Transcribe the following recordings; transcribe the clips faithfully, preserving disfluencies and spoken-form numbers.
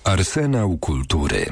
Arsenał kultury.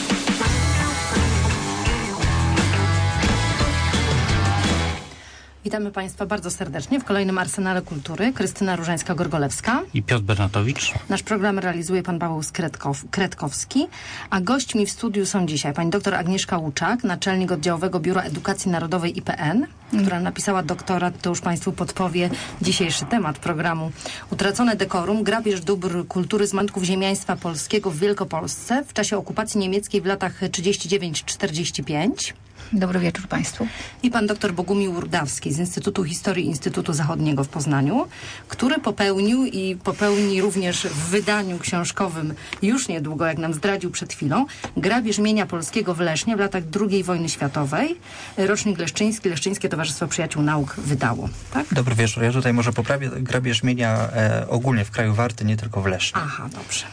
Witamy Państwa bardzo serdecznie w kolejnym Arsenale Kultury. Krystyna Różańska-Gorgolewska i Piotr Bernatowicz. Nasz program realizuje pan Paweł Skretkow, Kretkowski, a gośćmi w studiu są dzisiaj pani dr Agnieszka Łuczak, naczelnik Oddziałowego Biura Edukacji Narodowej I P N, mm. która napisała doktorat, to już Państwu podpowie dzisiejszy temat programu. Utracone dekorum, grabież dóbr kultury z majątków ziemiaństwa polskiego w Wielkopolsce w czasie okupacji niemieckiej w latach trzydziestym dziewiątym czterdziestym piątym. Dobry wieczór Państwu. I pan dr Bogumił Urdawski z Instytutu Historii Instytutu Zachodniego w Poznaniu, który popełnił i popełni również w wydaniu książkowym już niedługo, jak nam zdradził przed chwilą, grabież mienia polskiego w Lesznie w latach drugiej wojny światowej. Rocznik Leszczyński, Leszczyńskie Towarzystwo Przyjaciół Nauk wydało. Tak? Dobry wieczór. Ja tutaj może poprawię grabież mienia e, ogólnie w kraju Warty, nie tylko w Lesznie. Aha, dobrze.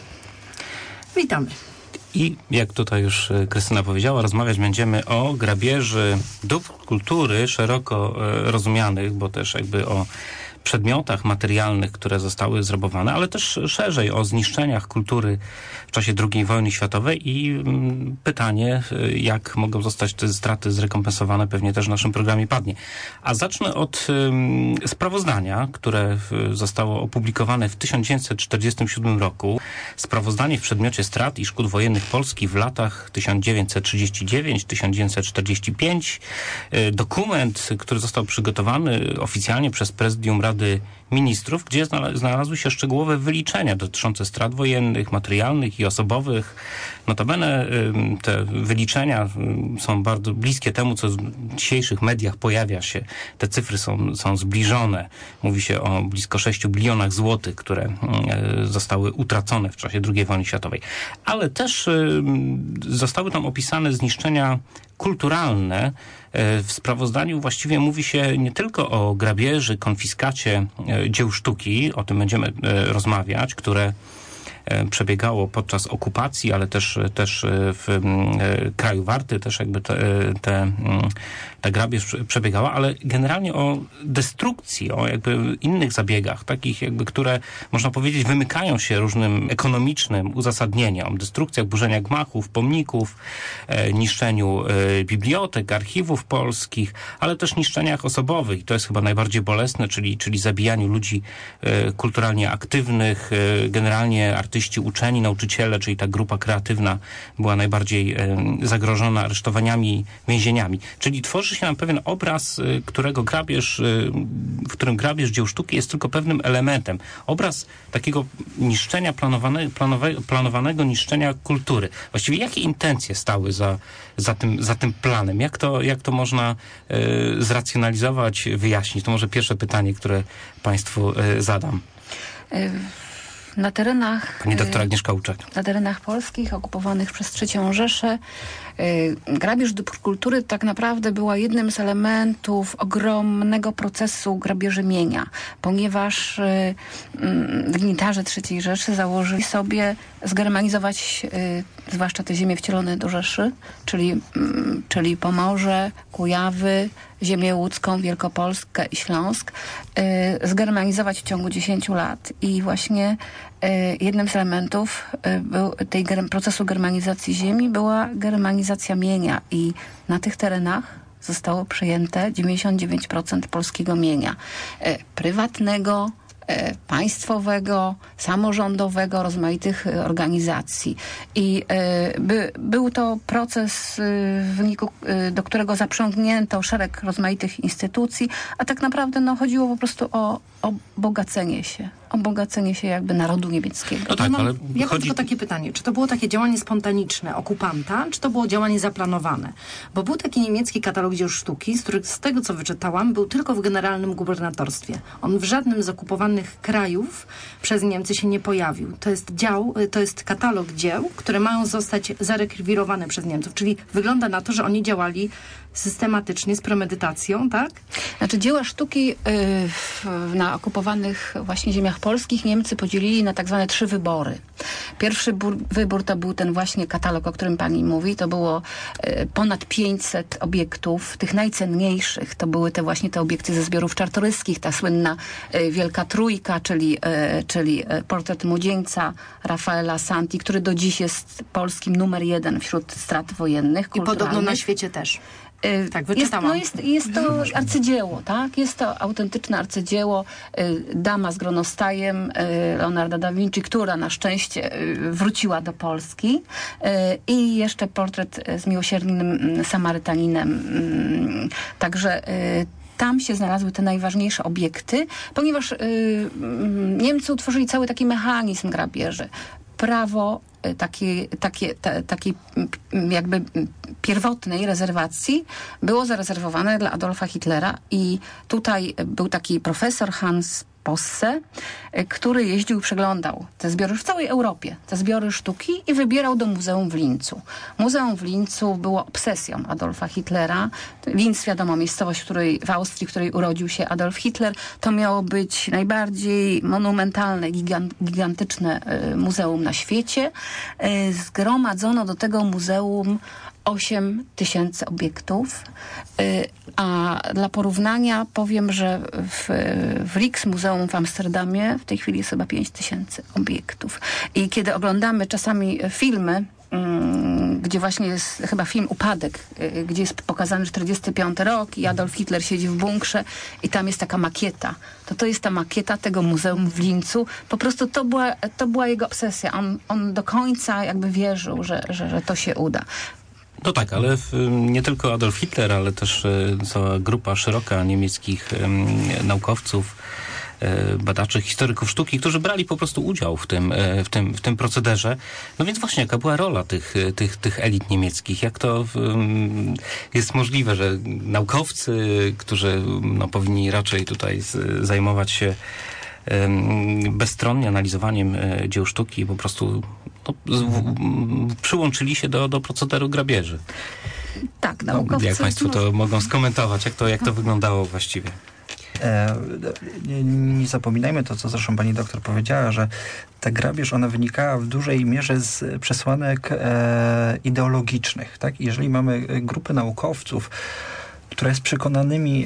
Witamy. I jak tutaj już Krystyna powiedziała, rozmawiać będziemy o grabieży dóbr kultury szeroko rozumianych, bo też jakby o przedmiotach materialnych, które zostały zrabowane, ale też szerzej o zniszczeniach kultury w czasie drugiej wojny światowej i pytanie, jak mogą zostać te straty zrekompensowane, pewnie też w naszym programie padnie. A zacznę od um, sprawozdania, które zostało opublikowane w tysiąc dziewięćset czterdziestym siódmym roku. Sprawozdanie w przedmiocie strat i szkód wojennych Polski w latach tysiąc dziewięćset trzydziesty dziewiąty do tysiąc dziewięćset czterdziestego piątego. Dokument, który został przygotowany oficjalnie przez Prezydium Rady Ministrów, gdzie znalazły się szczegółowe wyliczenia dotyczące strat wojennych, materialnych i osobowych. Notabene te wyliczenia są bardzo bliskie temu, co w dzisiejszych mediach pojawia się. Te cyfry są, są zbliżone. Mówi się o blisko sześciu bilionach złotych, które zostały utracone w czasie drugiej wojny światowej. Ale też zostały tam opisane zniszczenia kulturalne. W sprawozdaniu właściwie mówi się nie tylko o grabieży, konfiskacie dzieł sztuki, o tym będziemy rozmawiać, które przebiegało podczas okupacji, ale też, też w kraju Warty też jakby te, te, ta grabież przebiegała, ale generalnie o destrukcji, o jakby innych zabiegach, takich jakby, które można powiedzieć wymykają się różnym ekonomicznym uzasadnieniom. Destrukcjach, burzenia gmachów, pomników, e, niszczeniu e, bibliotek, archiwów polskich, ale też niszczeniach osobowych. I to jest chyba najbardziej bolesne, czyli, czyli zabijaniu ludzi e, kulturalnie aktywnych, e, generalnie artyści, uczeni, nauczyciele, czyli ta grupa kreatywna była najbardziej e, zagrożona aresztowaniami, więzieniami. Czyli tworzy się nam pewien obraz, którego grabież, w którym grabież dzieł sztuki jest tylko pewnym elementem. Obraz takiego niszczenia, planowane, planowe, planowanego niszczenia kultury. Właściwie jakie intencje stały za, za, tym, za tym planem? Jak to, jak to można e, zracjonalizować, wyjaśnić? To może pierwsze pytanie, które Państwu e, zadam. Na terenach... Pani doktor Agnieszka Łuczak. Na terenach polskich okupowanych przez trzecią Rzeszę grabież dóbr kultury tak naprawdę była jednym z elementów ogromnego procesu grabieży mienia, ponieważ dygnitarze trzeciej Rzeszy założyli sobie zgermanizować zwłaszcza te ziemie wcielone do Rzeszy, czyli, czyli Pomorze, Kujawy, ziemię łódzką, Wielkopolskę i Śląsk, zgermanizować w ciągu dziesięciu lat. I właśnie jednym z elementów był, tej procesu germanizacji ziemi była germanizacja mienia i na tych terenach zostało przejęte dziewięćdziesiąt dziewięć procent polskiego mienia prywatnego, państwowego, samorządowego, rozmaitych organizacji. I by, był to proces, w wyniku do którego zaprzągnięto szereg rozmaitych instytucji, a tak naprawdę no, chodziło po prostu o, o bogacenie się. O bogacenie się jakby narodu niemieckiego. No tak, ja mam, ale ja mam chodzi... tylko takie pytanie. Czy to było takie działanie spontaniczne okupanta, czy to było działanie zaplanowane? Bo był taki niemiecki katalog dzieł sztuki, z których z tego, co wyczytałam, był tylko w generalnym gubernatorstwie. On w żadnym z okupowanych krajów przez Niemcy się nie pojawił. To jest dział, to jest katalog dzieł, które mają zostać zarekwirowane przez Niemców. Czyli wygląda na to, że oni działali systematycznie, z premedytacją, tak? Znaczy dzieła sztuki y, w, na okupowanych właśnie ziemiach polskich Niemcy podzielili na tak zwane trzy wybory. Pierwszy bur, wybór to był ten właśnie katalog, o którym pani mówi. To było y, ponad pięćset obiektów, tych najcenniejszych. To były te właśnie te obiekty ze zbiorów czartoryskich, ta słynna y, Wielka Trójka, czyli, y, czyli y, portret młodzieńca Rafaela Santi, który do dziś jest polskim numer jeden wśród strat wojennych. I podobno na świecie też. Tak, wyczytałam. Jest, no jest, jest to arcydzieło, tak? Jest to autentyczne arcydzieło. Dama z gronostajem Leonarda da Vinci, która na szczęście wróciła do Polski. I jeszcze portret z miłosiernym Samarytaninem. Także tam się znalazły te najważniejsze obiekty, ponieważ Niemcy utworzyli cały taki mechanizm grabieży. Prawo takiej, takie, ta, takiej jakby pierwotnej rezerwacji było zarezerwowane dla Adolfa Hitlera i tutaj był taki profesor Hans Posse, który jeździł i przeglądał te zbiory w całej Europie, te zbiory sztuki i wybierał do muzeum w Lincu. Muzeum w Lincu było obsesją Adolfa Hitlera. Linz, wiadomo, miejscowość w, której, w Austrii, w której urodził się Adolf Hitler. To miało być najbardziej monumentalne, gigant, gigantyczne muzeum na świecie. Zgromadzono do tego muzeum osiem tysięcy obiektów, a dla porównania powiem, że w, w Rijksmuseum w Amsterdamie w tej chwili jest chyba pięć tysięcy obiektów. I kiedy oglądamy czasami filmy, gdzie właśnie jest chyba film Upadek, gdzie jest pokazany czterdziesty piąty rok i Adolf Hitler siedzi w bunkrze i tam jest taka makieta. To to jest ta makieta tego muzeum w Lincu. Po prostu to była, to była jego obsesja. On, on do końca jakby wierzył, że, że, że to się uda. No tak, ale w, nie tylko Adolf Hitler, ale też cała grupa szeroka niemieckich um, naukowców, e, badaczy, historyków sztuki, którzy brali po prostu udział w tym, e, w tym, w tym procederze. No więc właśnie, jaka była rola tych, tych, tych elit niemieckich? Jak to um, jest możliwe, że naukowcy, którzy no, powinni raczej tutaj z, zajmować się bezstronnie analizowaniem dzieł sztuki po prostu no, z, w, przyłączyli się do, do procederu grabieży. Tak, naukowcy... No, jak państwo to mogą skomentować? Jak to, jak to wyglądało właściwie? E, nie, nie zapominajmy to, co zresztą pani doktor powiedziała, że ta grabież, ona wynikała w dużej mierze z przesłanek e, ideologicznych. Tak? Jeżeli mamy grupy naukowców, która jest przekonanymi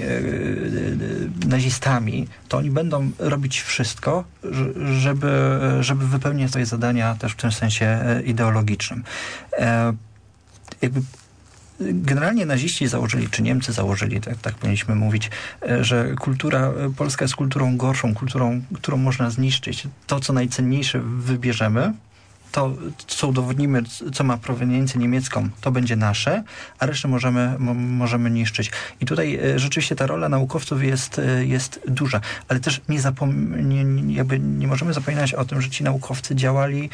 e, nazistami, to oni będą robić wszystko, żeby, żeby wypełnić swoje zadania też w tym sensie ideologicznym. E, jakby generalnie naziści założyli, czy Niemcy założyli, tak, tak powinniśmy mówić, że kultura polska jest kulturą gorszą, kulturą, którą można zniszczyć. To, co najcenniejsze wybierzemy, to, co udowodnimy, co ma proweniencję niemiecką, to będzie nasze, a resztę możemy, mo, możemy niszczyć. I tutaj e, rzeczywiście ta rola naukowców jest, e, jest duża, ale też nie, zapom- nie, nie, jakby nie możemy zapominać o tym, że ci naukowcy działali,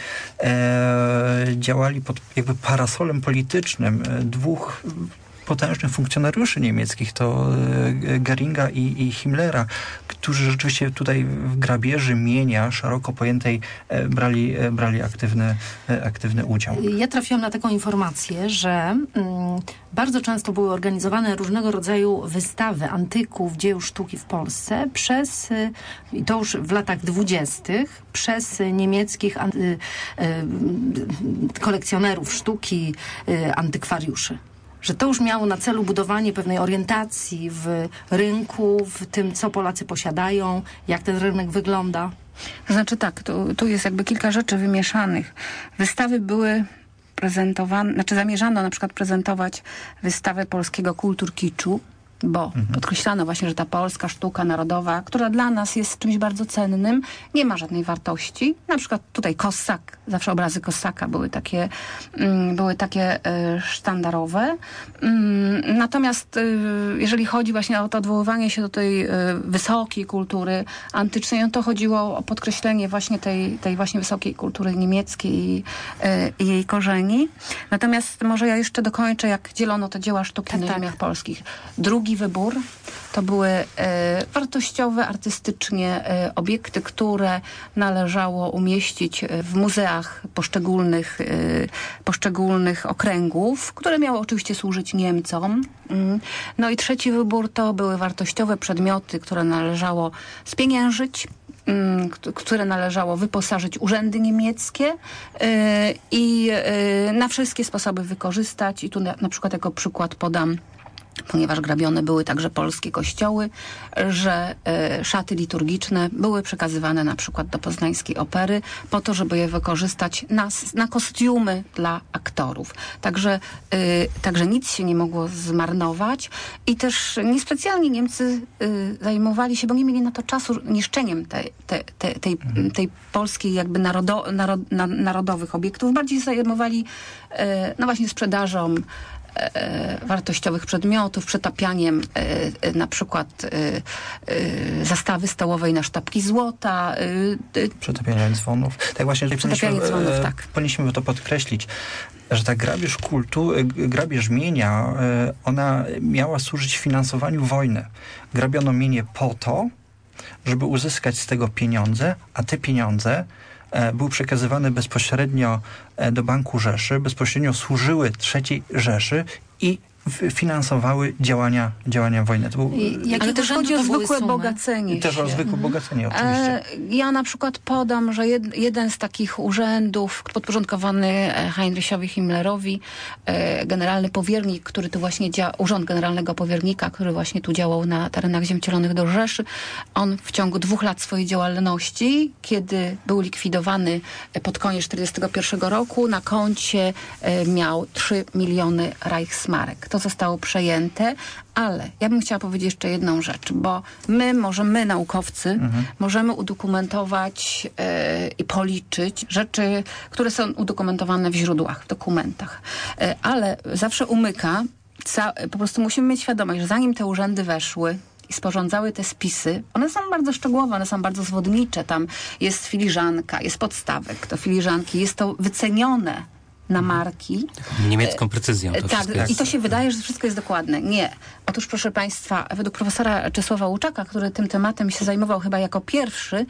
e, działali pod jakby parasolem politycznym e, dwóch potężnych funkcjonariuszy niemieckich, to Geringa i, i Himmlera, którzy rzeczywiście tutaj w grabieży mienia szeroko pojętej brali, brali aktywny, aktywny udział. Ja trafiłam na taką informację, że mm, bardzo często były organizowane różnego rodzaju wystawy antyków, dzieł sztuki w Polsce przez, i to już w latach dwudziestych, przez niemieckich an, y, y, kolekcjonerów sztuki, y, antykwariuszy. Że to już miało na celu budowanie pewnej orientacji w rynku, w tym, co Polacy posiadają, jak ten rynek wygląda. To znaczy tak, tu, tu jest jakby kilka rzeczy wymieszanych. Wystawy były prezentowane, znaczy zamierzano na przykład prezentować wystawę polskiego kultur kiczu, bo mhm. podkreślano właśnie, że ta polska sztuka narodowa, która dla nas jest czymś bardzo cennym, nie ma żadnej wartości. Na przykład tutaj Kossak, zawsze obrazy Kossaka były takie, mm, były takie y, sztandarowe. Mm, natomiast y, jeżeli chodzi właśnie o to odwoływanie się do tej y, wysokiej kultury antycznej, no to chodziło o podkreślenie właśnie tej, tej właśnie wysokiej kultury niemieckiej i, y, i jej korzeni. Natomiast może ja jeszcze dokończę, jak dzielono te dzieła sztuki tak, na tak. ziemiach polskich. Drugi drugi wybór to były e, wartościowe, artystycznie e, obiekty, które należało umieścić w muzeach poszczególnych, e, poszczególnych okręgów, które miały oczywiście służyć Niemcom. Mm. No i trzeci wybór to były wartościowe przedmioty, które należało spieniężyć, mm, które należało wyposażyć urzędy niemieckie e, i e, na wszystkie sposoby wykorzystać. I tu na, na przykład jako przykład podam, ponieważ grabione były także polskie kościoły, że e, szaty liturgiczne były przekazywane na przykład do poznańskiej opery po to, żeby je wykorzystać na, na kostiumy dla aktorów. Także, e, także nic się nie mogło zmarnować i też niespecjalnie Niemcy e, zajmowali się, bo nie mieli na to czasu, niszczeniem te, te, te, tej, tej polskiej jakby narodo, narod, na, narodowych obiektów. Bardziej zajmowali e, no właśnie sprzedażą E, wartościowych przedmiotów, przetapianiem e, e, na przykład e, e, zastawy stołowej na sztabki złota. E, Przetapianie dzwonów. Tak właśnie, Przetapianie powinniśmy, dzwonów, e, tak. powinniśmy to podkreślić, że ta grabież kultu, grabież mienia, e, ona miała służyć finansowaniu wojny. Grabiono mienie po to, żeby uzyskać z tego pieniądze, a te pieniądze były przekazywane bezpośrednio do Banku Rzeszy, bezpośrednio służyły trzeciej Rzeszy i finansowały działania, działania wojny. To był, ale też chodzi o zwykłe bogacenie też się. o zwykłe bogacenie, oczywiście. Ja na przykład podam, że jed, jeden z takich urzędów podporządkowany Heinrichowi Himmlerowi, generalny powiernik, który tu właśnie działa, urząd generalnego powiernika, który właśnie tu działał na terenach ziem wcielonych do Rzeszy, on w ciągu dwóch lat swojej działalności, kiedy był likwidowany pod koniec czterdziestego pierwszego roku, na koncie miał trzy miliony Reichsmarek. To zostało przejęte, ale ja bym chciała powiedzieć jeszcze jedną rzecz, bo my, może my naukowcy, mhm. możemy udokumentować e, i policzyć rzeczy, które są udokumentowane w źródłach, w dokumentach. E, ale zawsze umyka, ca, po prostu musimy mieć świadomość, że zanim te urzędy weszły i sporządzały te spisy, one są bardzo szczegółowe, one są bardzo zwodnicze. Tam jest filiżanka, jest podstawek do filiżanki, jest to wycenione na marki. Niemiecką precyzją. To tak, jest. I to się wydaje, że wszystko jest dokładne. Nie. Otóż, proszę Państwa, według profesora Czesława Łuczaka, który tym tematem się zajmował chyba jako pierwszy,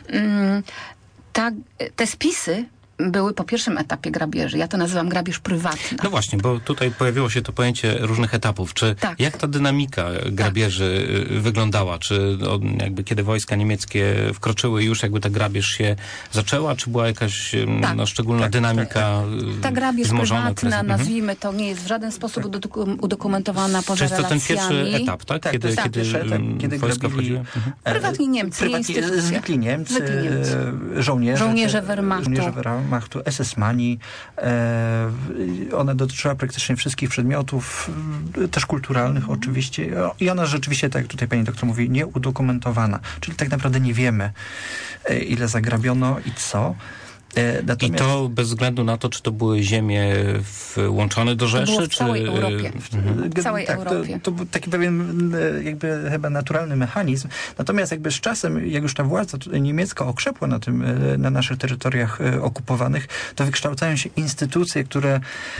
ta, te spisy były po pierwszym etapie grabieży. Ja to nazywam grabież prywatna. No właśnie, bo tutaj pojawiło się to pojęcie różnych etapów. Czy tak. jak ta dynamika grabieży tak. wyglądała? Czy jakby kiedy wojska niemieckie wkroczyły już jakby ta grabież się zaczęła? Czy była jakaś tak. no, szczególna tak, dynamika tak, Ta grabież prywatna, prezent... nazwijmy to, nie jest w żaden sposób tak. udokumentowana poza relacjami. Czy jest to ten pierwszy etap, tak? tak kiedy tak, kiedy, pierwszy etap, kiedy wojska wchodziły? Mhm. Prywatni Niemcy, Prywatni, nie zwykli Niemcy, zwykli Niemcy. żołnierze, żołnierze Wehrmachtu. Żołnierze Wehrmachtu, es es mani. E, ona dotyczyła praktycznie wszystkich przedmiotów, też kulturalnych mm. oczywiście. I ona rzeczywiście, tak jak tutaj pani doktor mówi, nieudokumentowana. Czyli tak naprawdę nie wiemy, ile zagrabiono i co. Natomiast... I to bez względu na to, czy to były ziemie włączone do Rzeszy, to było w czy... całej Europie. Mhm. W całej tak, Europie. To, to był taki pewien jakby chyba naturalny mechanizm. Natomiast jakby z czasem, jak już ta władza niemiecka okrzepła na tym, na naszych terytoriach okupowanych, to wykształcają się instytucje, które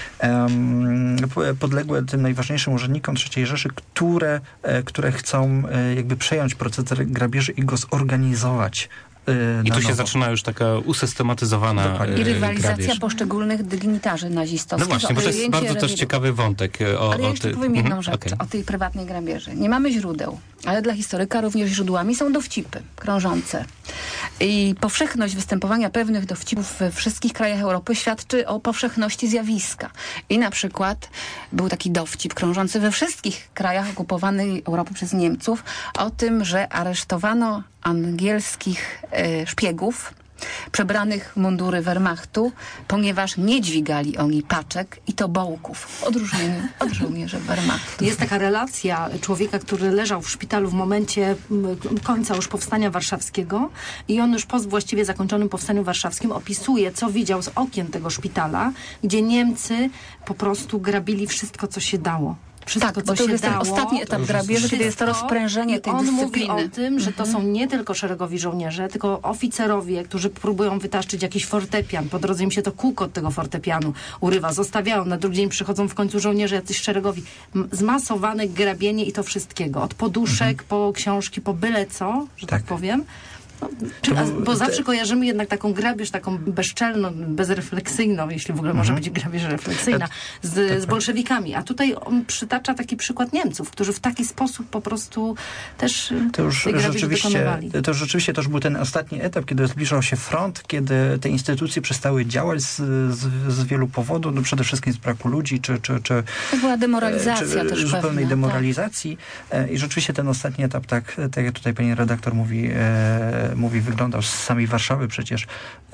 um, podległe tym najważniejszym urzędnikom trzeciej Rzeszy, które, które chcą jakby przejąć proces grabieży i go zorganizować. I tu się zaczyna już taka usystematyzowana Dokładnie. I rywalizacja grabież. poszczególnych dygnitarzy nazistowskich. No właśnie, bo to jest bardzo też ciekawy wątek. O, ale ja o jeszcze ty... powiem jedną mhm, rzecz okay. o tej prywatnej grabieży. Nie mamy źródeł, ale dla historyka również źródłami są dowcipy krążące. I powszechność występowania pewnych dowcipów we wszystkich krajach Europy świadczy o powszechności zjawiska. I na przykład był taki dowcip krążący we wszystkich krajach okupowanej Europy przez Niemców o tym, że aresztowano angielskich e, szpiegów przebranych w mundury Wehrmachtu, ponieważ nie dźwigali oni paczek i tobołków, w odróżnieniu od żołnierzy Wehrmachtu. Jest taka relacja człowieka, który leżał w szpitalu w momencie końca już Powstania Warszawskiego i on już po właściwie zakończonym Powstaniu Warszawskim opisuje, co widział z okien tego szpitala, gdzie Niemcy po prostu grabili wszystko, co się dało. wszystko, Tak, co bo to się jest ten dało, ostatni etap grabieży, kiedy jest to wszystko. rozprężenie I tej on dyscypliny. mówi o tym, że to są nie tylko szeregowi żołnierze, tylko oficerowie, którzy próbują wytaszczyć jakiś fortepian. Po drodze im się to kółko od tego fortepianu urywa, zostawiają. Na drugi dzień przychodzą w końcu żołnierze jacyś szeregowi. M- Zmasowane grabienie i to wszystkiego. Od poduszek, mhm. po książki, po byle co, że tak, tak powiem. No, czy, a, bo zawsze kojarzymy jednak taką grabież, taką bezczelną, bezrefleksyjną, jeśli w ogóle może być grabież refleksyjna, z, z bolszewikami. A tutaj on przytacza taki przykład Niemców, którzy w taki sposób po prostu też to już tej grabieży rzeczywiście, dokonywali. to już rzeczywiście to już był ten ostatni etap, kiedy zbliżał się front, kiedy te instytucje przestały działać z, z, z wielu powodów, no przede wszystkim z braku ludzi, czy... czy, czy to była demoralizacja czy, też zupełnej pewna, demoralizacji. Tak. I rzeczywiście ten ostatni etap, tak, tak jak tutaj pani redaktor mówi, e, mówi, wyglądał z samej Warszawy przecież.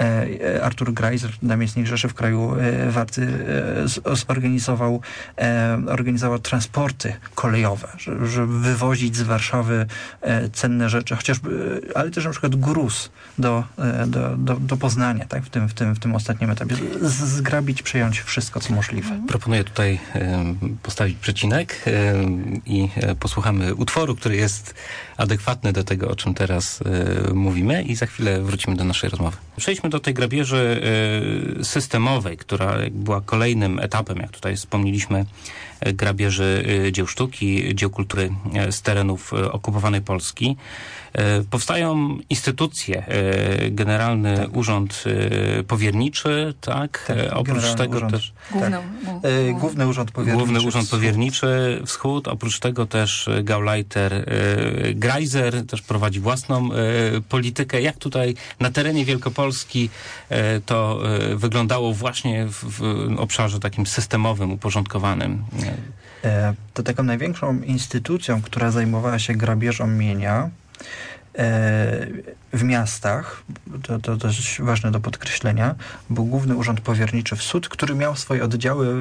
E, Artur Greiser, namiestnik Rzeszy w kraju e, Warty, e, zorganizował e, organizował transporty kolejowe, żeby, żeby wywozić z Warszawy e, cenne rzeczy, chociażby, ale też na przykład gruz do, e, do, do, do Poznania, tak, w tym, w tym, w tym ostatnim etapie. Z, zgrabić, przejąć wszystko, co możliwe. Proponuję tutaj e, postawić przecinek e, i e, posłuchamy utworu, który jest adekwatny do tego, o czym teraz e, mówimy i za chwilę wrócimy do naszej rozmowy. Przejdźmy do tej grabieży e, systemowej, która była kolejnym etapem, jak tutaj wspomnieliśmy, e, grabieży e, dzieł sztuki, dzieł kultury e, z terenów e, okupowanej Polski. E, powstają instytucje, e, Generalny tak. Urząd e, Powierniczy, tak? tak e, oprócz tego urząd, też... Główny, tak. e, Główny Urząd Powierniczy. Główny Urząd Powierniczy Wschód, oprócz tego też Gauleiter e, Greiser też prowadzi własną e, politykę. Jak tutaj na terenie Wielkopolski e, to e, wyglądało właśnie w, w obszarze takim systemowym, uporządkowanym? E, to taką największą instytucją, która zajmowała się grabieżą mienia w miastach, to, to dość ważne do podkreślenia, był Główny Urząd Powierniczy Wschód, który miał swoje oddziały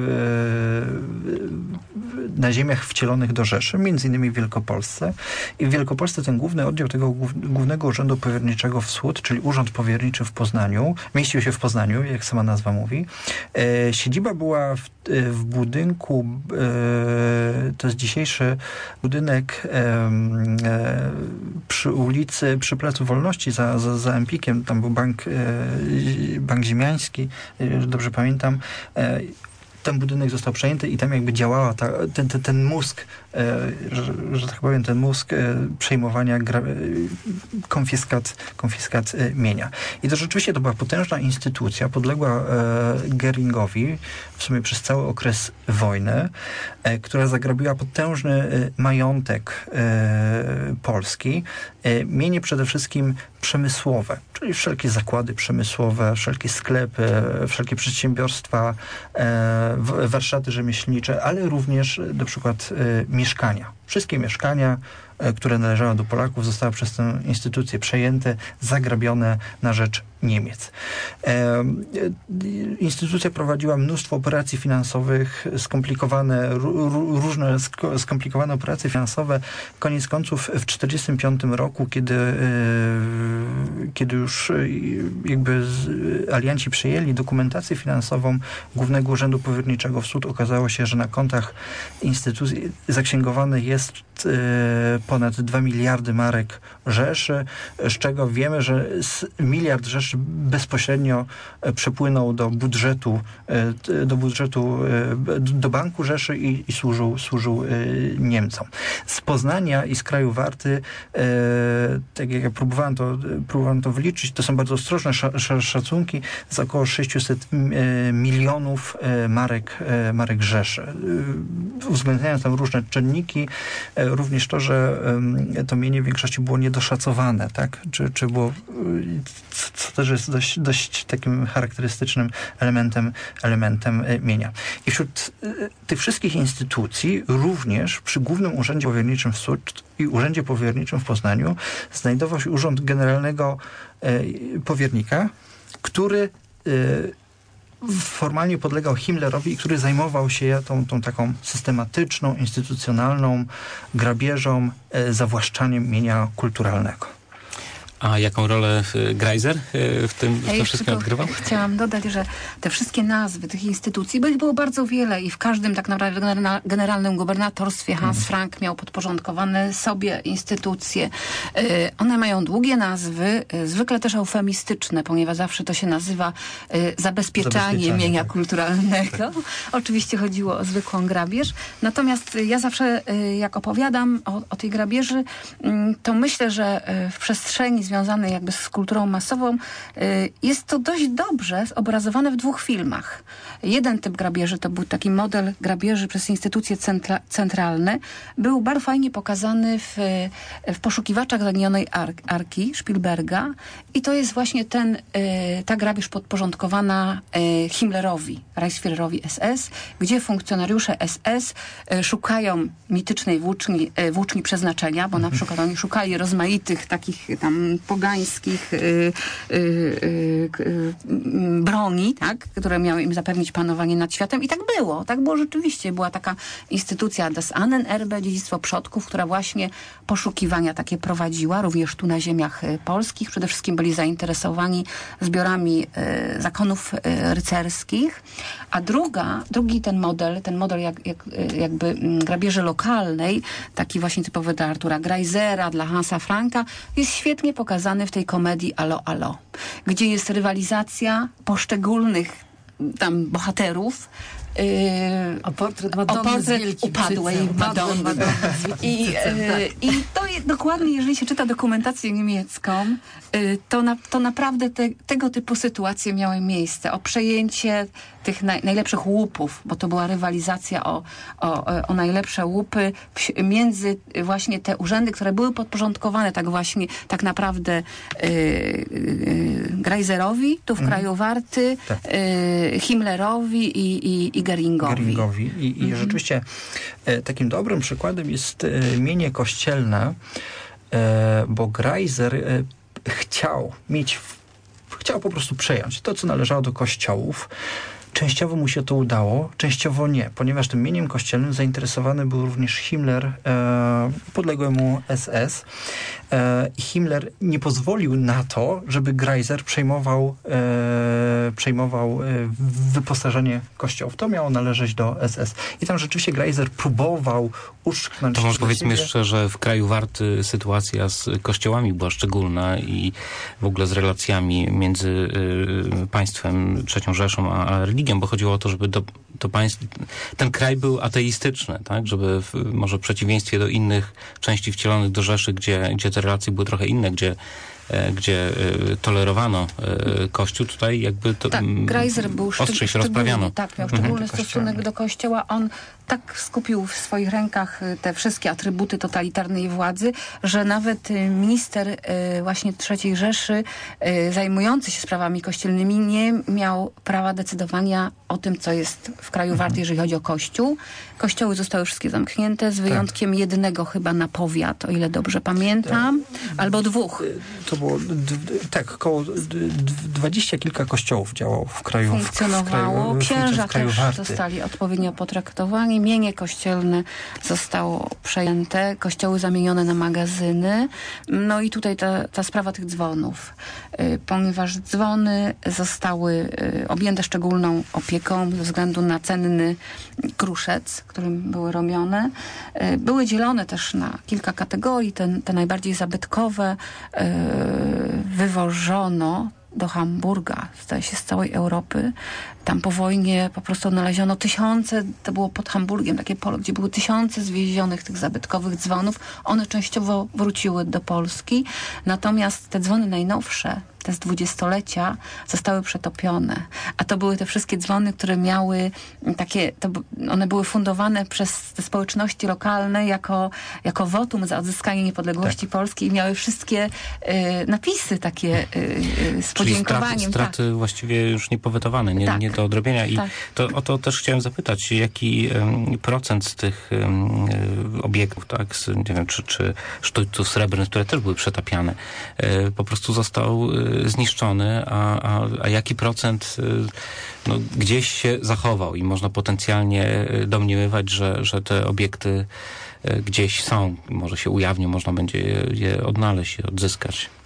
na ziemiach wcielonych do Rzeszy, między innymi w Wielkopolsce. I w Wielkopolsce ten główny oddział tego Głównego Urzędu Powierniczego Wschód, czyli Urząd Powierniczy w Poznaniu, mieścił się w Poznaniu, jak sama nazwa mówi. Siedziba była w, w budynku, to jest dzisiejszy budynek przy ulicy, przy Placu Wolności, za, za, za Empikiem, tam był bank, e, bank ziemiański, e, dobrze pamiętam. E, ten budynek został przejęty i tam jakby działała ta, ten, ten, ten mózg, e, że, że tak powiem, ten mózg e, przejmowania gra, e, konfiskat, konfiskat e, mienia. I to rzeczywiście to była potężna instytucja, podległa e, Geringowi w sumie przez cały okres wojny, e, która zagrabiła potężny e, majątek e, Polski. E, mienie przede wszystkim przemysłowe, czyli wszelkie zakłady przemysłowe, wszelkie sklepy, wszelkie przedsiębiorstwa, e, warsztaty rzemieślnicze, ale również na przykład e, mieszkania. Wszystkie mieszkania, e, które należały do Polaków, zostały przez tę instytucję przejęte, zagrabione na rzecz Niemiec. E, instytucja prowadziła mnóstwo operacji finansowych, skomplikowane, r, różne sk- skomplikowane operacje finansowe. Koniec końców w tysiąc dziewięćset czterdziestym piątym roku, kiedy, e, kiedy już e, jakby z, alianci przejęli dokumentację finansową Głównego Urzędu Powierniczego Wschód, okazało się, że na kontach instytucji zaksięgowane jest e, ponad dwa miliardy marek Rzeszy, z czego wiemy, że miliard Rzeszy bezpośrednio przepłynął do budżetu, do budżetu, do Banku Rzeszy i, i służył, służył Niemcom. Z Poznania i z kraju Warty, tak jak ja próbowałem to, próbowałem to wyliczyć, to są bardzo ostrożne szacunki, z około sześćset milionów marek, marek Rzeszy. Uwzględniając tam różne czynniki, również to, że to mienie w większości było niedoszacowane, tak? Czy, czy było, co też jest dość, dość takim charakterystycznym elementem, elementem mienia. I wśród tych wszystkich instytucji, również przy Głównym Urzędzie Powierniczym w Wschód i Urzędzie Powierniczym w Poznaniu znajdował się Urząd Generalnego Powiernika, który formalnie podlegał Himmlerowi i który zajmował się tą, tą taką systematyczną, instytucjonalną grabieżą, zawłaszczaniem mienia kulturalnego. A jaką rolę Greiser w tym, w Ja tym wszystkim odgrywał? Chciałam dodać, że te wszystkie nazwy tych instytucji, bo ich było bardzo wiele i w każdym tak naprawdę genera- generalnym gubernatorstwie Hans mm. Frank miał podporządkowane sobie instytucje. Y, one mają długie nazwy, y, zwykle też eufemistyczne, ponieważ zawsze to się nazywa y, zabezpieczanie, zabezpieczanie mienia tak. kulturalnego. Tak. Oczywiście chodziło o zwykłą grabież. Natomiast y, ja zawsze, y, jak opowiadam o, o tej grabieży, y, to myślę, że y, w przestrzeni związanej jakby z kulturą masową y, jest to dość dobrze zobrazowane w dwóch filmach. Jeden typ grabieży to był taki model grabieży przez instytucje centra- centralne. Był bardzo fajnie pokazany w, w Poszukiwaczach Zaginionej Ar- Arki Spielberga i to jest właśnie ten, y, ta grabież podporządkowana y, Himmlerowi, Reichsführerowi S S, gdzie funkcjonariusze S S y, szukają mitycznej włóczni, y, włóczni przeznaczenia, bo na przykład oni szukali rozmaitych takich tam pogańskich y, y, y, y, broni, tak, które miały im zapewnić panowanie nad światem. I tak było. Tak było rzeczywiście. Była taka instytucja Das Ahnenerbe, dziedzictwo przodków, która właśnie poszukiwania takie prowadziła, również tu na ziemiach y, polskich. Przede wszystkim byli zainteresowani zbiorami y, zakonów y, rycerskich. A druga, drugi ten model, ten model jak, jak, y, jakby y, grabieży lokalnej, taki właśnie typowy dla Artura Greisera, dla Hansa Franka, jest świetnie pokazany w tej komedii Alo, Alo, gdzie jest rywalizacja poszczególnych tam bohaterów Yy, o portret Madonny o portret z wielkim upadłej cycem. Madonny. Madonny I, yy, I to jest dokładnie, jeżeli się czyta dokumentację niemiecką, yy, to, na, to naprawdę te, tego typu sytuacje miały miejsce. O przejęcie tych naj, najlepszych łupów, bo to była rywalizacja o, o, o najlepsze łupy w, między właśnie te urzędy, które były podporządkowane tak właśnie, tak naprawdę yy, yy, Greiserowi, tu w mhm. kraju Warty, tak. yy, Himmlerowi i, i, i Geringowi. Geringowi. I, i mhm. rzeczywiście e, takim dobrym przykładem jest e, mienie kościelne, e, bo Greiser e, chciał mieć, chciał po prostu przejąć to, co należało do kościołów. Częściowo mu się to udało, częściowo nie, ponieważ tym mieniem kościelnym zainteresowany był również Himmler, e, podległy mu S S. E, Himmler nie pozwolił na to, żeby Greiser przejmował, e, przejmował e, wyposażenie kościołów. To miało należeć do S S. I tam rzeczywiście Greiser próbował uszczknąć... To może powiedzmy jeszcze, że w kraju Warty sytuacja z kościołami była szczególna i w ogóle z relacjami między y, państwem, trzecią Rzeszą, a, a religią, bo chodziło o to, żeby do, do państw, ten kraj był ateistyczny, tak, żeby w, może w przeciwieństwie do innych części wcielonych do Rzeszy, gdzie, gdzie te relacje były trochę inne, gdzie gdzie y, tolerowano y, Kościół, tutaj jakby to tak, Greiser był ostrzej się rozprawiano. Tak, miał szczególny mhm. stosunek do Kościoła. On tak skupił w swoich rękach te wszystkie atrybuty totalitarnej władzy, że nawet minister y, właśnie trzeciej Rzeszy y, zajmujący się sprawami kościelnymi nie miał prawa decydowania o tym, co jest w kraju mhm. Warty, jeżeli chodzi o Kościół. Kościoły zostały wszystkie zamknięte, z wyjątkiem tak. jednego chyba na powiat, o ile dobrze pamiętam, tak. albo dwóch. To było, d, d, tak, około dwadzieścia kilka kościołów działało w kraju Funkcjonowało. W, w kraju, Księża w kraju też Warty. zostali odpowiednio potraktowani. Mienie kościelne zostało przejęte. Kościoły zamienione na magazyny. No i tutaj ta, ta sprawa tych dzwonów. Y, ponieważ dzwony zostały y, objęte szczególną opieką ze względu na cenny kruszec, którym były robione. Y, były dzielone też na kilka kategorii. Te, te najbardziej zabytkowe y, wywożono do Hamburga, zdaje się, z całej Europy. Tam po wojnie po prostu odnaleziono tysiące, to było pod Hamburgiem, takie pole, gdzie były tysiące zwiezionych tych zabytkowych dzwonów. One częściowo wróciły do Polski. Natomiast te dzwony najnowsze, te z dwudziestolecia, zostały przetopione. A to były te wszystkie dzwony, które miały takie, to, one były fundowane przez te społeczności lokalne jako, jako wotum za odzyskanie niepodległości tak. Polski i miały wszystkie y, napisy takie y, y, z podziękowaniem. Czyli straty, straty tak. właściwie już niepowetowane, nie, tak. nie do odrobienia. I tak. to, o to też chciałem zapytać, jaki um, procent z tych um, obiektów, tak, z, nie wiem, czy, czy sztućców srebrnych, które też były przetapiane, y, po prostu został y, zniszczony, a, a, a jaki procent no, gdzieś się zachował i można potencjalnie domniemywać, że, że te obiekty gdzieś są, może się ujawnią, można będzie je, je odnaleźć i odzyskać.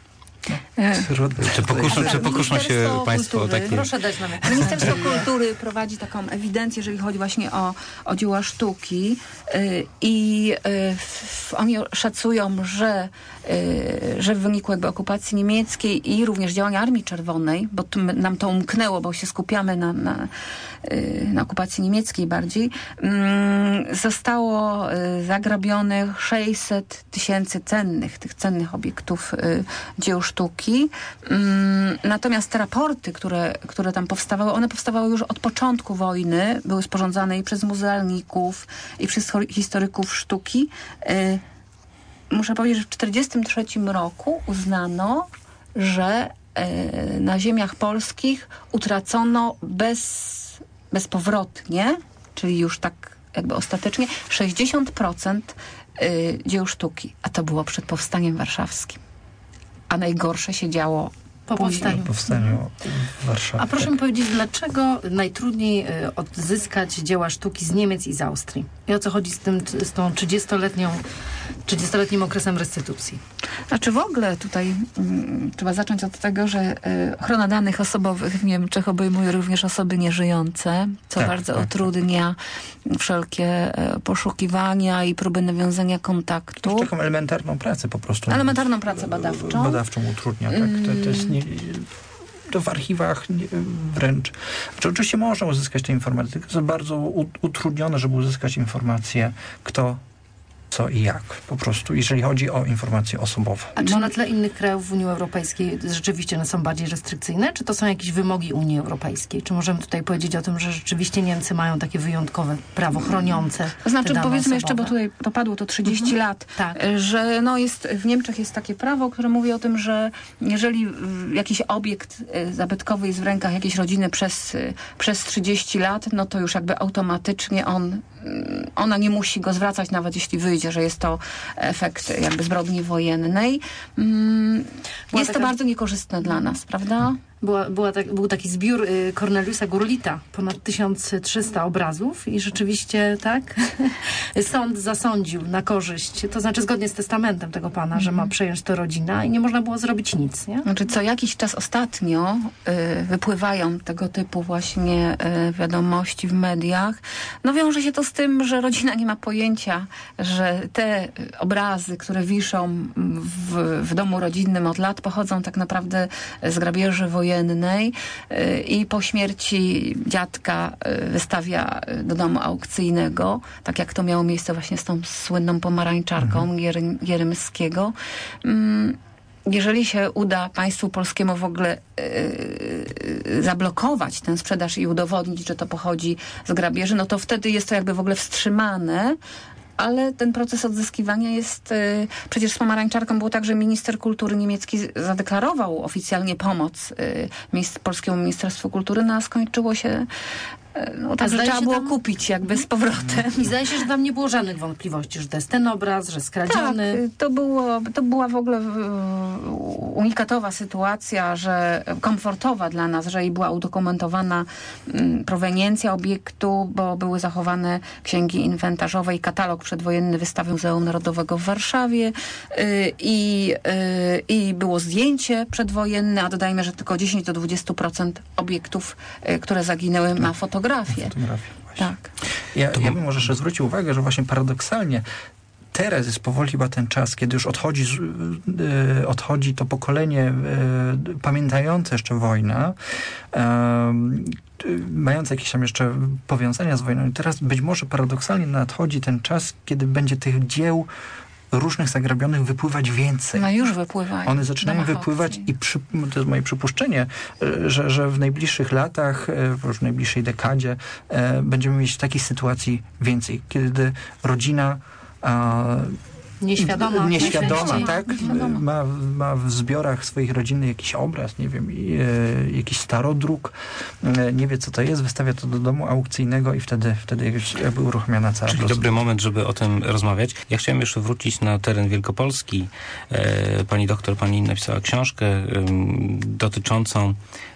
Trudno. Czy pokuszą, Tak, czy pokuszą się Ministerstwo Państwo o Kultury. takie... Proszę dać nam jakieś Ministerstwo Kultury prowadzi taką ewidencję, jeżeli chodzi właśnie o, o dzieła sztuki yy, i yy, oni szacują, że, yy, że w wyniku jakby okupacji niemieckiej i również działania Armii Czerwonej, bo tu nam to umknęło, bo się skupiamy na, na, yy, na okupacji niemieckiej bardziej, yy, zostało yy, zagrabionych sześćset tysięcy cennych, tych cennych obiektów yy, dzieł sztuki. Yy, natomiast te raporty, które, które tam powstawały, one powstawały już od początku wojny, były sporządzane i przez muzealników, i przez historyków sztuki. Yy, muszę powiedzieć, że w tysiąc dziewięćset czterdziestym trzecim roku uznano, że yy, na ziemiach polskich utracono bez, bezpowrotnie, czyli już tak jakby ostatecznie, sześćdziesiąt procent yy, dzieł sztuki. A to było przed powstaniem warszawskim. A najgorsze się działo po powstaniu. Po powstaniu w Warszawie. A proszę mi powiedzieć, dlaczego najtrudniej y, odzyskać dzieła sztuki z Niemiec i z Austrii? I o co chodzi z tym, z tą trzydziestoletnią, trzydziestoletnim okresem restytucji? Znaczy w ogóle tutaj mm, trzeba zacząć od tego, że y, ochrona danych osobowych w Niemczech obejmuje również osoby nieżyjące, co Tak, bardzo tak, utrudnia wszelkie y, poszukiwania i próby nawiązania kontaktu. Już taką elementarną pracę po prostu. Elementarną pracę badawczą. Badawczą utrudnia, tak. To, to jest nie, to w archiwach nie, wręcz. Znaczy, oczywiście można uzyskać te informacje, tylko jest bardzo u, utrudnione, żeby uzyskać informacje, kto, co i jak. Po prostu, jeżeli chodzi o informacje osobowe. A czy na tle innych krajów w Unii Europejskiej rzeczywiście one są bardziej restrykcyjne? Czy to są jakieś wymogi Unii Europejskiej? Czy możemy tutaj powiedzieć o tym, że rzeczywiście Niemcy mają takie wyjątkowe prawo chroniące? To znaczy, te dane powiedzmy osobowe? jeszcze, bo tutaj to padło to trzydzieści Mhm. lat, Tak. że no jest, w Niemczech jest takie prawo, które mówi o tym, że jeżeli y, jakiś obiekt y, zabytkowy jest w rękach jakiejś rodziny przez, y, przez trzydzieści lat, no to już jakby automatycznie on, y, ona nie musi go zwracać, nawet jeśli wyjdzie, że jest to efekt jakby zbrodni wojennej. Mm, Była jest taka- to bardzo niekorzystne dla nas, prawda? Była, była tak, był taki zbiór y, Corneliusa Gurlita, ponad tysiąc trzysta obrazów i rzeczywiście, tak, sąd zasądził na korzyść, to znaczy zgodnie z testamentem tego pana, że ma przejąć to rodzina i nie można było zrobić nic, nie? Znaczy co jakiś czas ostatnio y, wypływają tego typu właśnie y, wiadomości w mediach. No wiąże się to z tym, że rodzina nie ma pojęcia, że te y, obrazy, które wiszą w, w domu rodzinnym od lat, pochodzą tak naprawdę z grabieży wojennej y, i po śmierci dziadka y, wystawia y, do domu aukcyjnego, tak jak to miało miejsce właśnie z tą słynną pomarańczarką mhm. Gier, Gierymskiego. Mm, Jeżeli się uda państwu polskiemu w ogóle yy, zablokować tę sprzedaż i udowodnić, że to pochodzi z grabieży, no to wtedy jest to jakby w ogóle wstrzymane, ale ten proces odzyskiwania jest... Yy, przecież z pomarańczarką było tak, że minister kultury niemiecki zadeklarował oficjalnie pomoc yy, minister, polskiemu Ministerstwu Kultury, no a skończyło się... No tak, że zdaje trzeba się było tam- kupić jakby z powrotem. I zdaje się, że tam nie było żadnych wątpliwości, że to jest ten obraz, że skradziony. Tak, to, było, to była w ogóle e, unikatowa sytuacja, że komfortowa dla nas, że i była udokumentowana m, proweniencja obiektu, bo były zachowane księgi inwentarzowe i katalog przedwojenny wystawy Muzeum Narodowego w Warszawie e, i, e, i było zdjęcie przedwojenne, a dodajmy, że tylko dziesięć do dwudziestu procent obiektów, e, które zaginęły, ma fotografię. Fotografię właśnie. Tak. Ja, ja bym może jeszcze zwrócił uwagę, że właśnie paradoksalnie teraz jest powoli chyba ten czas, kiedy już odchodzi, z- y, odchodzi to pokolenie y, pamiętające jeszcze wojnę, y, y, mające jakieś tam jeszcze powiązania z wojną. I teraz być może paradoksalnie nadchodzi ten czas, kiedy będzie tych dzieł różnych zagrabionych wypływać więcej. No już wypływają. One zaczynają Domach wypływać aukcji. i przy, to jest moje przypuszczenie, e, że, że w najbliższych latach, e, już w najbliższej dekadzie e, będziemy mieć takiej sytuacji więcej, kiedy rodzina e, Nieświadoma. nieświadoma, najczęściej. tak? Nieświadoma. Ma, ma w zbiorach swoich rodzinnych jakiś obraz, nie wiem, i, e, jakiś starodruk, e, nie wie co to jest, wystawia to do domu aukcyjnego i wtedy, wtedy już jakby uruchomiona cała Czyli procedura. dobry moment, żeby o tym rozmawiać. Ja chciałem jeszcze wrócić na teren Wielkopolski. E, pani doktor, pani napisała książkę em, dotyczącą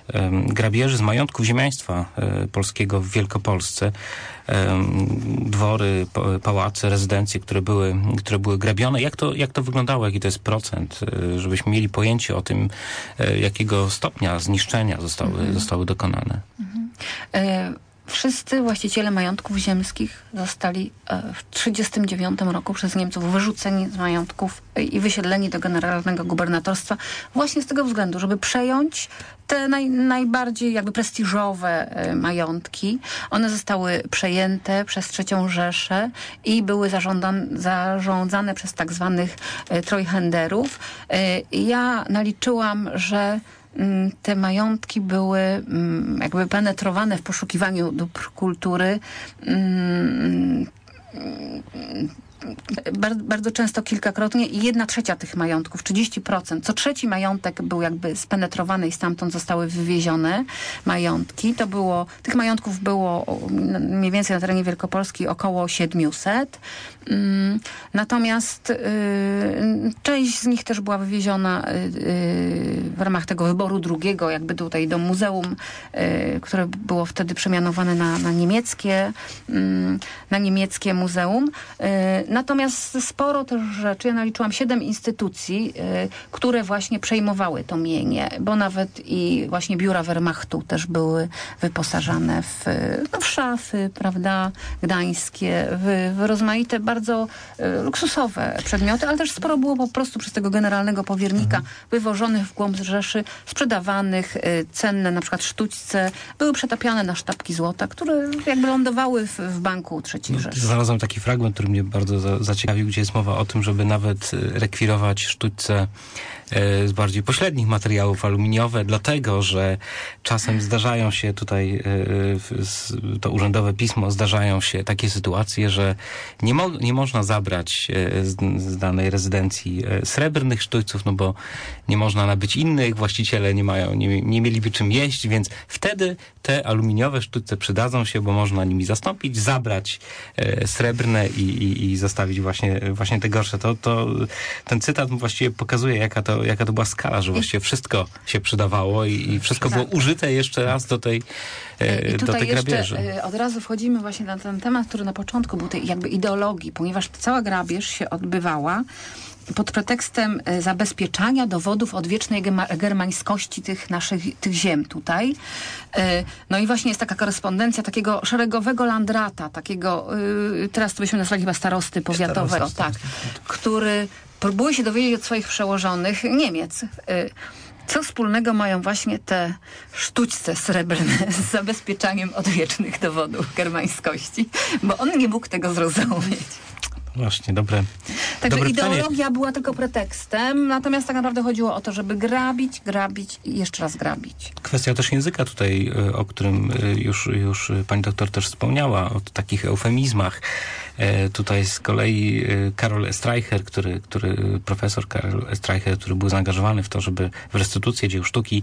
grabieży z majątków ziemiaństwa polskiego w Wielkopolsce. Dwory, pałace, rezydencje, które były, które były grabione. Jak to, jak to wyglądało? Jaki to jest procent? Żebyśmy mieli pojęcie o tym, jakiego stopnia zniszczenia zostały, mhm. zostały dokonane. Mhm. E Wszyscy właściciele majątków ziemskich zostali w tysiąc dziewięćset trzydziestym dziewiątym roku przez Niemców wyrzuceni z majątków i wysiedleni do generalnego gubernatorstwa właśnie z tego względu, żeby przejąć te naj, najbardziej jakby prestiżowe majątki. One zostały przejęte przez trzecią Rzeszę i były zarządzane przez tak zwanych trojhenderów. Ja naliczyłam, że te majątki były jakby penetrowane w poszukiwaniu dóbr kultury bardzo, bardzo często kilkakrotnie i jedna trzecia tych majątków, trzydzieści procent, co trzeci majątek był jakby spenetrowany i stamtąd zostały wywiezione majątki. To było, tych majątków było mniej więcej na terenie Wielkopolski około siedmiuset. Natomiast y, część z nich też była wywieziona y, y, w ramach tego wyboru drugiego, jakby tutaj do muzeum, y, które było wtedy przemianowane na, na niemieckie, y, na niemieckie muzeum. Y, natomiast sporo też rzeczy, ja naliczyłam siedem instytucji, y, które właśnie przejmowały to mienie, bo nawet i właśnie biura Wehrmachtu też były wyposażane w, no, w szafy, prawda, gdańskie, w, w rozmaite bardzo y, luksusowe przedmioty, ale też sporo było po prostu przez tego generalnego powiernika mhm. wywożonych w głąb Rzeszy, sprzedawanych, y, cenne na przykład sztućce, były przetapiane na sztabki złota, które jakby lądowały w, w banku trzeciej no, Rzeszy. Znalazłem taki fragment, który mnie bardzo za, zaciekawił, gdzie jest mowa o tym, żeby nawet rekwirować sztućce z bardziej pośrednich materiałów aluminiowe, dlatego, że czasem zdarzają się tutaj, to urzędowe pismo, zdarzają się takie sytuacje, że nie, mo nie można zabrać z, z danej rezydencji srebrnych sztućców, no bo nie można nabyć innych, właściciele nie mają, nie, nie mieliby czym jeść, więc wtedy te aluminiowe sztućce przydadzą się, bo można nimi zastąpić, zabrać srebrne i, i, i zostawić właśnie, właśnie te gorsze. To, to, ten cytat właściwie pokazuje, jaka to jaka to była skala, że właściwie wszystko się przydawało i, i wszystko tak. było użyte jeszcze raz do tej, I do tej grabieży. Jeszcze od razu wchodzimy właśnie na ten temat, który na początku był tej jakby ideologii, ponieważ cała grabież się odbywała pod pretekstem zabezpieczania dowodów odwiecznej germańskości tych naszych tych ziem tutaj. No i właśnie jest taka korespondencja takiego szeregowego landrata, takiego, teraz to byśmy nazwali chyba starosty powiatowego, tak, który próbuje się dowiedzieć od swoich przełożonych Niemiec, co wspólnego mają właśnie te sztućce srebrne z zabezpieczaniem odwiecznych dowodów germańskości, bo on nie mógł tego zrozumieć. Właśnie, dobre. Także dobre ideologia pytanie. była tylko pretekstem, natomiast tak naprawdę chodziło o to, żeby grabić, grabić i jeszcze raz grabić. Kwestia też języka tutaj, o którym już, już pani doktor też wspomniała, o takich eufemizmach. Tutaj z kolei Karol Streicher, który, który, profesor Karol Streicher, który był zaangażowany w to, żeby w restytucję dzieł sztuki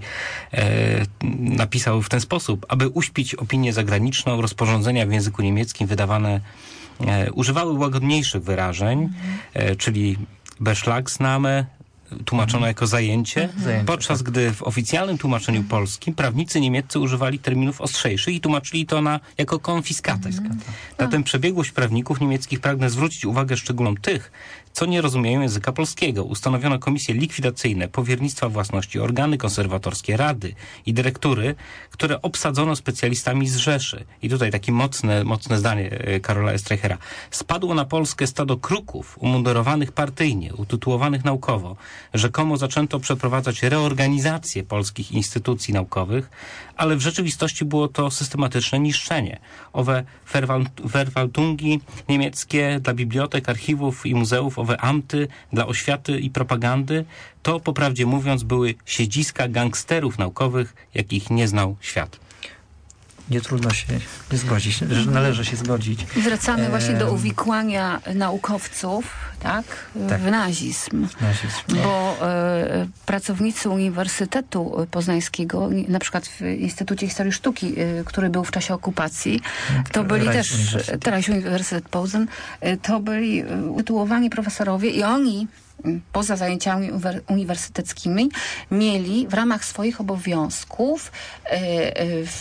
napisał w ten sposób, aby uśpić opinię zagraniczną, rozporządzenia w języku niemieckim wydawane E, używały łagodniejszych wyrażeń, mm. e, czyli Beschlagnahme, tłumaczono mm. jako zajęcie, mm. zajęcie, podczas tak. gdy w oficjalnym tłumaczeniu mm. polskim prawnicy niemieccy używali terminów ostrzejszych i tłumaczyli to na, jako konfiskatę. Mm. Na tę przebiegłość prawników niemieckich pragnę zwrócić uwagę szczególną tych, co nie rozumieją języka polskiego. Ustanowiono komisje likwidacyjne, powiernictwa własności, organy konserwatorskie, rady i dyrektury, które obsadzono specjalistami z Rzeszy. I tutaj takie mocne, mocne zdanie Karola Streichera. Spadło na Polskę stado kruków umundurowanych partyjnie, utytułowanych naukowo. Rzekomo zaczęto przeprowadzać reorganizację polskich instytucji naukowych, ale w rzeczywistości było to systematyczne niszczenie. Owe Verwaltungi niemieckie dla bibliotek, archiwów i muzeów, owe amty dla oświaty i propagandy, to po prawdzie mówiąc były siedziska gangsterów naukowych, jakich nie znał świat. Nie trudno się nie zgodzić, że należy się zgodzić. Wracamy e... właśnie do uwikłania naukowców, tak, tak. w nazizm. nazizm. Bo e, pracownicy Uniwersytetu Poznańskiego, na przykład w Instytucie Historii Sztuki, e, który był w czasie okupacji, to byli Reich też, teraz Uniwersytet Poznań, e, to byli utytułowani profesorowie i oni poza zajęciami uniwersyteckimi, mieli w ramach swoich obowiązków w,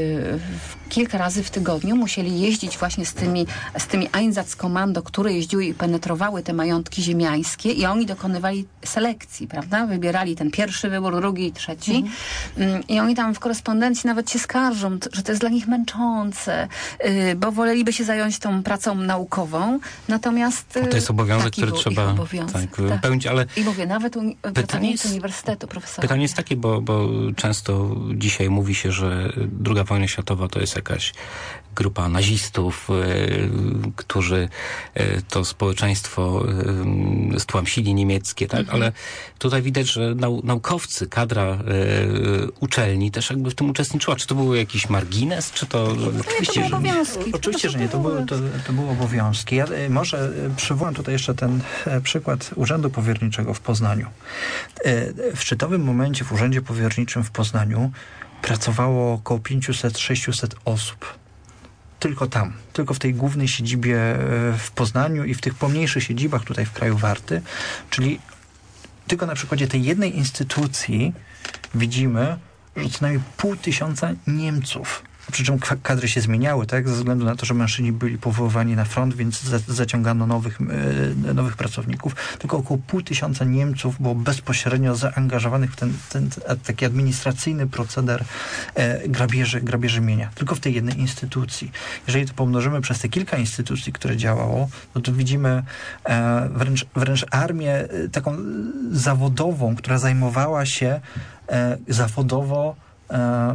w kilka razy w tygodniu musieli jeździć właśnie z tymi, z tymi Einsatzkommando, które jeździły i penetrowały te majątki ziemiańskie i oni dokonywali selekcji, prawda? Wybierali ten pierwszy wybór, drugi i trzeci. Mhm. I oni tam w korespondencji nawet się skarżą, że to jest dla nich męczące, bo woleliby się zająć tą pracą naukową. Natomiast to jest obowiązek, który trzeba tak, wypełnić, ale i mówię, nawet uni- pracownicy uniwersytetu, profesorowie. Pytanie jest takie, bo, bo często dzisiaj mówi się, że druga wojna światowa to jest jakaś grupa nazistów, y, którzy y, to społeczeństwo y, stłamsili niemieckie, tak? Mhm. Ale tutaj widać, że nau- naukowcy, kadra y, uczelni też jakby w tym uczestniczyła. Czy to był jakiś margines, czy to... Oczywiście, to były obowiązki. Że, oczywiście, że nie. To były, to, to były obowiązki. Ja y, może y, przywołam tutaj jeszcze ten y, przykład Urzędu Powierniczego w Poznaniu. Y, w szczytowym momencie w Urzędzie Powierniczym w Poznaniu pracowało około pięćset sześćset osób. Tylko tam, tylko w tej głównej siedzibie w Poznaniu i w tych pomniejszych siedzibach tutaj w kraju Warty, czyli tylko na przykładzie tej jednej instytucji widzimy, że co najmniej pół tysiąca Niemców, przy czym kadry się zmieniały, tak, ze względu na to, że mężczyźni byli powoływani na front, więc za, zaciągano nowych, e, nowych pracowników. Tylko około pół tysiąca Niemców było bezpośrednio zaangażowanych w ten, ten taki administracyjny proceder e, grabieży, grabieży mienia. Tylko w tej jednej instytucji. Jeżeli to pomnożymy przez te kilka instytucji, które działało, no to widzimy e, wręcz, wręcz armię e, taką zawodową, która zajmowała się e, zawodowo e,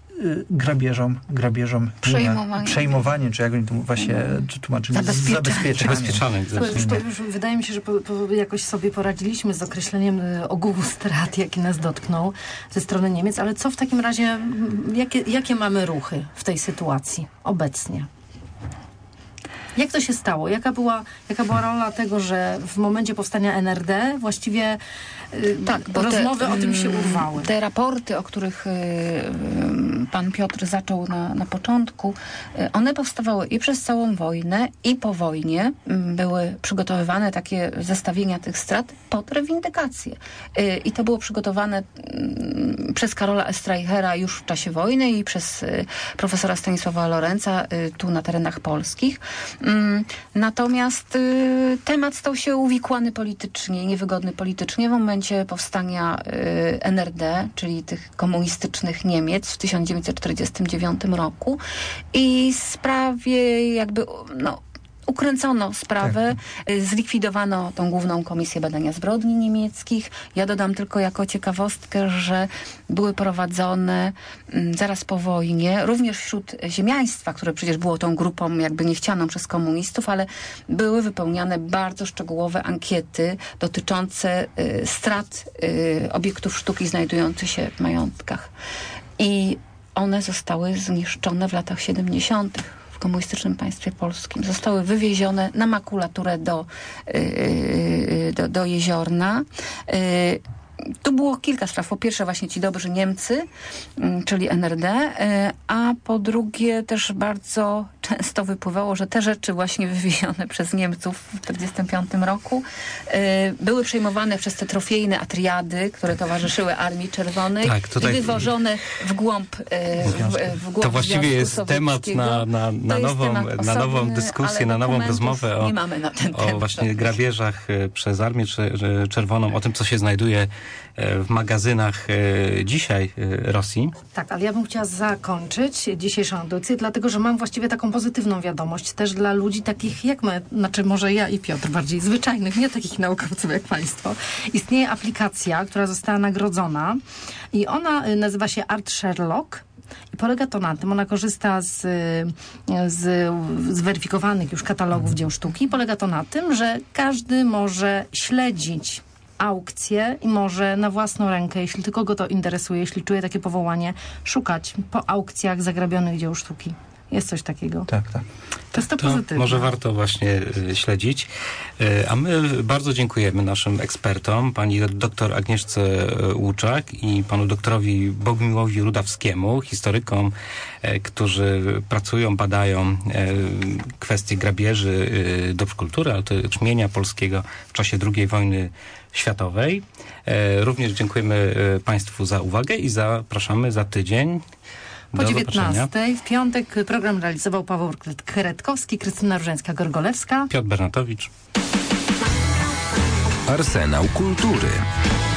grabieżom, grabieżom przejmowanie, przejmowanie, czy jak oni to właśnie tłumaczyli, zabezpieczanie. zabezpieczanie. Już to, już wydaje mi się, że po, po, jakoś sobie poradziliśmy z określeniem ogółu strat, jaki nas dotknął ze strony Niemiec, ale co w takim razie, jakie, jakie mamy ruchy w tej sytuacji obecnie? Jak to się stało? Jaka była, jaka była rola tego, że w momencie powstania N R D właściwie y, tak, bo rozmowy te, o tym się urwały? Te raporty, o których y, y, pan Piotr zaczął na, na początku, y, one powstawały i przez całą wojnę, i po wojnie. Y, były przygotowywane takie zestawienia tych strat pod rewindykację. Y, I to było przygotowane y, przez Karola Estreichera już w czasie wojny i przez y, profesora Stanisława Lorenza y, tu na terenach polskich. Natomiast y, temat stał się uwikłany politycznie, niewygodny politycznie w momencie powstania y, N R D, czyli tych komunistycznych Niemiec w tysiąc dziewięćset czterdziestym dziewiątym roku i sprawie jakby no, ukręcono sprawę, tak. Zlikwidowano tą główną komisję badania zbrodni niemieckich. Ja dodam tylko jako ciekawostkę, że były prowadzone m, zaraz po wojnie, również wśród ziemiaństwa, które przecież było tą grupą jakby niechcianą przez komunistów, ale były wypełniane bardzo szczegółowe ankiety dotyczące y, strat y, obiektów sztuki znajdujących się w majątkach. I one zostały zniszczone w latach siedemdziesiątych. W komunistycznym państwie polskim. Zostały wywiezione na makulaturę do, yy, do, do Jeziorna. Yy, Tu było kilka spraw. Po pierwsze właśnie ci dobrzy Niemcy, czyli N R D, a po drugie też bardzo często wypływało, że te rzeczy właśnie wywiezione przez Niemców w tysiąc dziewięćset czterdziestym piątym roku były przejmowane przez te trofejne atriady, które towarzyszyły Armii Czerwonej tak, tutaj... i wywożone w głąb, w, w głąb To właściwie jest temat na, na, na, nową, temat osobny, na nową dyskusję, na nową rozmowę o, na ten o temat, właśnie grabieżach przez Armię Czerwoną, o tym, co się znajduje w magazynach dzisiaj Rosji. Tak, ale ja bym chciała zakończyć dzisiejszą audycję, dlatego, że mam właściwie taką pozytywną wiadomość też dla ludzi takich jak my, znaczy może ja i Piotr, bardziej zwyczajnych, nie takich naukowców jak państwo. Istnieje aplikacja, która została nagrodzona i ona nazywa się Art Sherlock. I polega to na tym, ona korzysta z, z zweryfikowanych już katalogów dzieł sztuki. Polega to na tym, że każdy może śledzić aukcje i może na własną rękę, jeśli tylko go to interesuje, jeśli czuje takie powołanie, szukać po aukcjach zagrabionych dzieł sztuki. Jest coś takiego. Tak, tak. To jest to, To pozytywne. może warto właśnie y, śledzić. Y, a my bardzo dziękujemy naszym ekspertom, pani doktor Agnieszce Łuczak i panu doktorowi Bogumiłowi Rudawskiemu, historykom, y, którzy pracują, badają y, kwestie grabieży y, dóbr kultury, ale też mienia polskiego w czasie drugiej wojny światowej. Y, również dziękujemy y, państwu za uwagę i zapraszamy za tydzień. Po dziewiętnastej w piątek program realizował Paweł Kretkowski, Krystyna Różańska-Gorgolewska, Piotr Bernatowicz. Arsenał kultury.